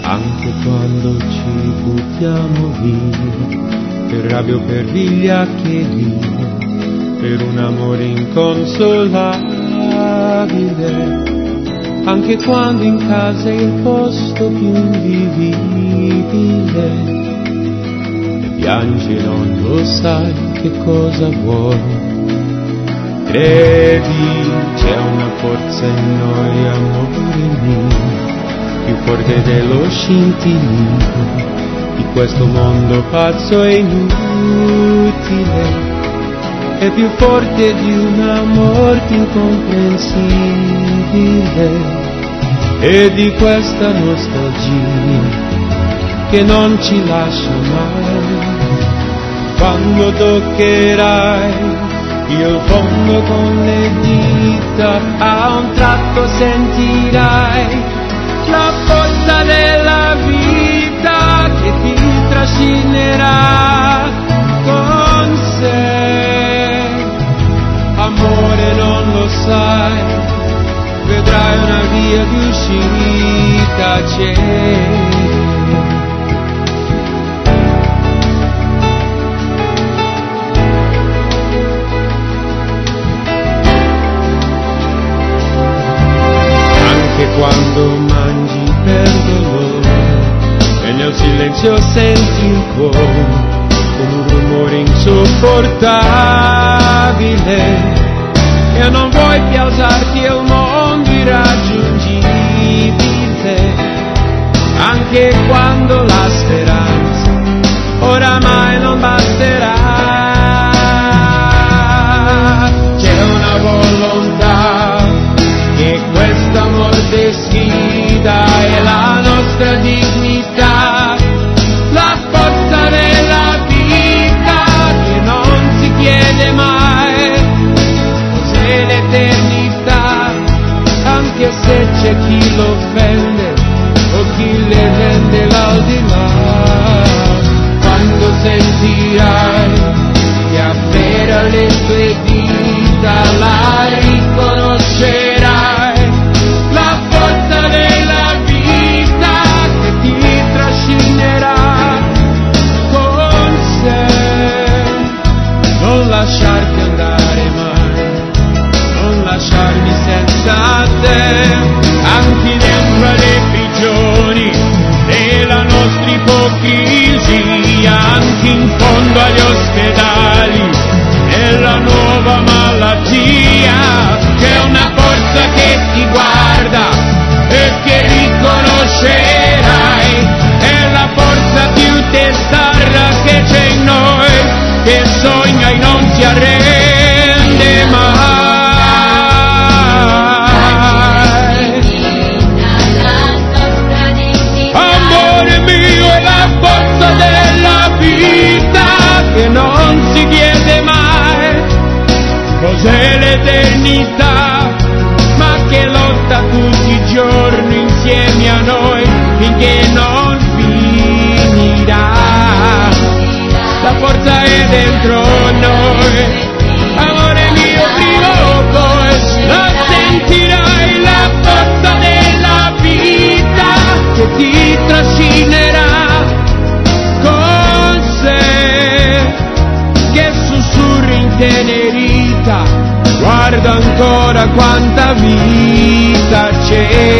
Anche quando ci buttiamo via, per rabbia o per vigliaccheria, per un amore inconsolabile, anche quando in casa è il posto più invivibile, e piangi e non lo sai che cosa vuoi. Credi, c'è una forza in noi, amore mio, più forte dello scintillio di questo mondo pazzo e inutile, è più forte di una morte incomprensibile, e di questa nostalgia che non ci lascia mai. Quando toccherai il fondo con le dita, a un tratto sentirai la forza della vita che ti trascinerà con sé. Amore, non lo sai, vedrai una via di uscita c'è. Quando mangi per dolore e nel silenzio senti il cuore con un rumore insopportabile e non vuoi più alzarti al mondo irraggiungibile, anche quando la speranza oramai non basterà. C'è una volontà che questa morte sfida, è la nostra dignità, la forza della vita che non si chiede mai. Cos'è l'eternità, anche se c'è chi l'offende o chi le vende l'aldilà. Quando sentirai che afferra le tue dita, la riconoscerai. Lasciarti andare mai, non lasciarmi senza te, anche dentro alle prigioni della nostra ipocrisia, anche in fondo agli ospedali della nuova malattia. C'è una forza che ti guarda e che riconoscerai, è la forza più testarda che c'è in noi, che sogna e non si arrende mai. Amore mio, è la forza della vita che non si chiede mai. Cos'è l'eternità, ma che lotta tutti i giorni insieme a noi finché non finirà. La forza è dentro noi, amore mio, prima o poi la sentirai, la forza della vita che ti trascinerà con sé, che sussurri intenerita, guarda ancora quanta vita c'è.